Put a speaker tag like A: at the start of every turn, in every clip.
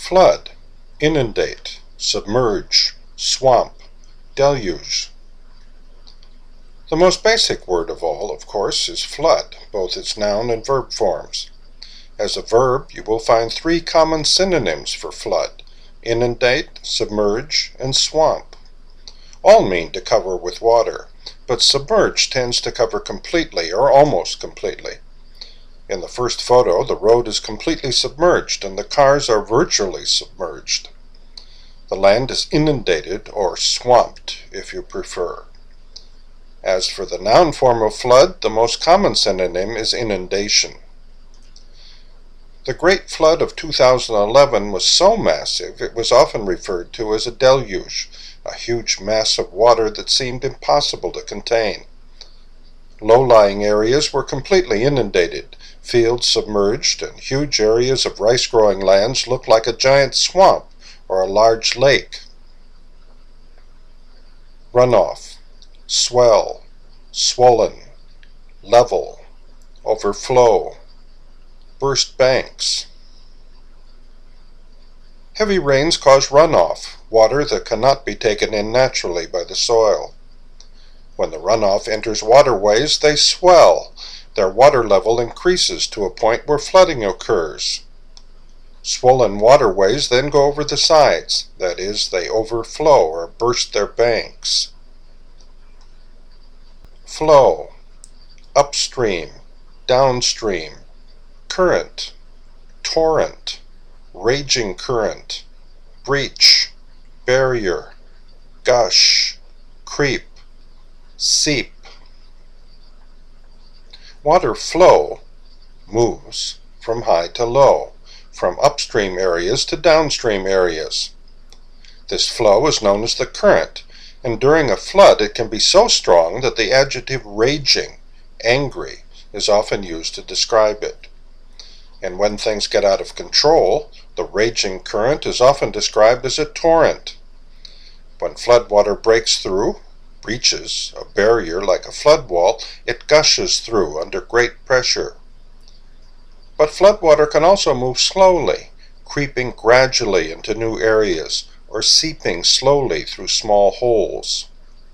A: Flood, inundate, submerge, swamp, deluge. The most basic word of all, of course, is flood, both its noun and verb forms. As a verb, you will find three common synonyms for flood: inundate, submerge, and swamp. All mean to cover with water, but submerge tends to cover completely or almost completely. In the first photo, the road is completely submerged and the cars are virtually submerged. The land is inundated or swamped, if you prefer. As for the noun form of flood, the most common synonym is inundation. The Great Flood of 2011 was so massive it was often referred to as a deluge, a huge mass of water that seemed impossible to contain. Low-lying areas were completely inundated, fields submerged, and huge areas of rice-growing lands looked like a giant swamp or a large lake. Runoff, swell, swollen, level, overflow, burst banks. Heavy rains cause runoff, water that cannot be taken in naturally by the soil. When the runoff enters waterways, they swell. Their water level increases to a point where flooding occurs. Swollen waterways then go over the sides, that is, they overflow or burst their banks. Flow, upstream, downstream, current, torrent, raging current, breach, barrier, gush, creep, seep. Water flow moves from high to low, from upstream areas to downstream areas. This flow is known as the current, and during a flood it can be so strong that the adjective raging, angry, is often used to describe it. And when things get out of control, the raging current is often described as a torrent. When floodwater breaks through, breaches a barrier like a flood wall, it gushes through under great pressure. But floodwater can also move slowly, creeping gradually into new areas, or seeping slowly through small holes.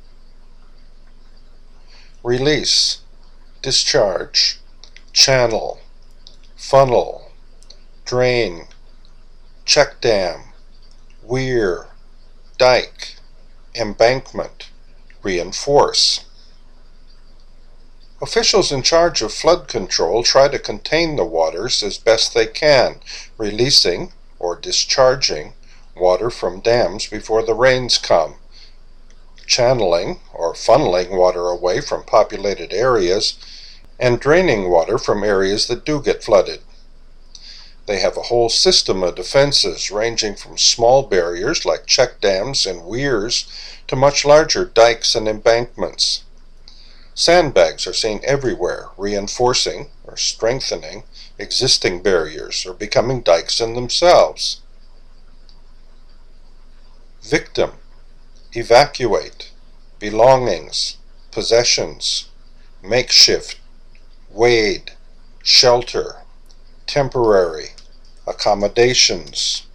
A: Release, discharge, channel, funnel, drain, check dam, weir, dike, embankment, reinforce. Officials in charge of flood control try to contain the waters as best they can, releasing or discharging water from dams before the rains come, channeling or funneling water away from populated areas, and draining water from areas that do get flooded. They have a whole system of defenses ranging from small barriers like check dams and weirs to much larger dikes and embankments. Sandbags are seen everywhere, reinforcing or strengthening existing barriers or becoming dikes in themselves. Victim, evacuate, belongings, possessions, makeshift, wade, shelter, temporary, accommodations.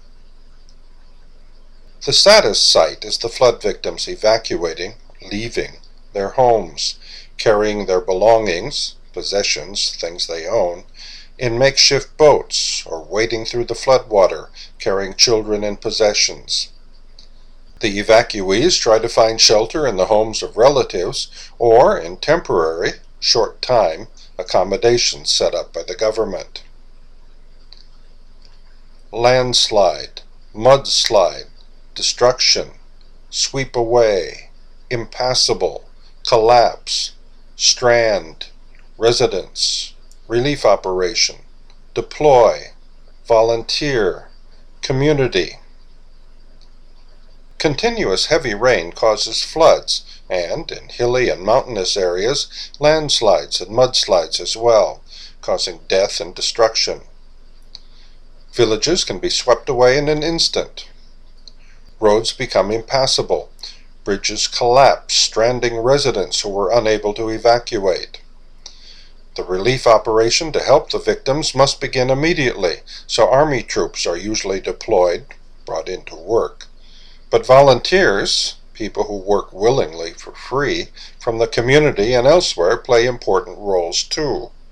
A: The saddest sight is the flood victims evacuating, leaving their homes, carrying their belongings, possessions, things they own, in makeshift boats, or wading through the floodwater, carrying children and possessions. The evacuees try to find shelter in the homes of relatives, or in temporary, short-time, accommodations set up by the government. Landslide, mudslide, destruction, sweep away, impassable, collapse, strand, residence, relief operation, deploy, volunteer, community. Continuous heavy rain causes floods, and, in hilly and mountainous areas, landslides and mudslides as well, causing death and destruction. Villages can be swept away in an instant. Roads become impassable. Bridges collapse, stranding residents who were unable to evacuate. The relief operation to help the victims must begin immediately, so Army troops are usually deployed, brought into work. But volunteers, people who work willingly for free from the community and elsewhere, play important roles too.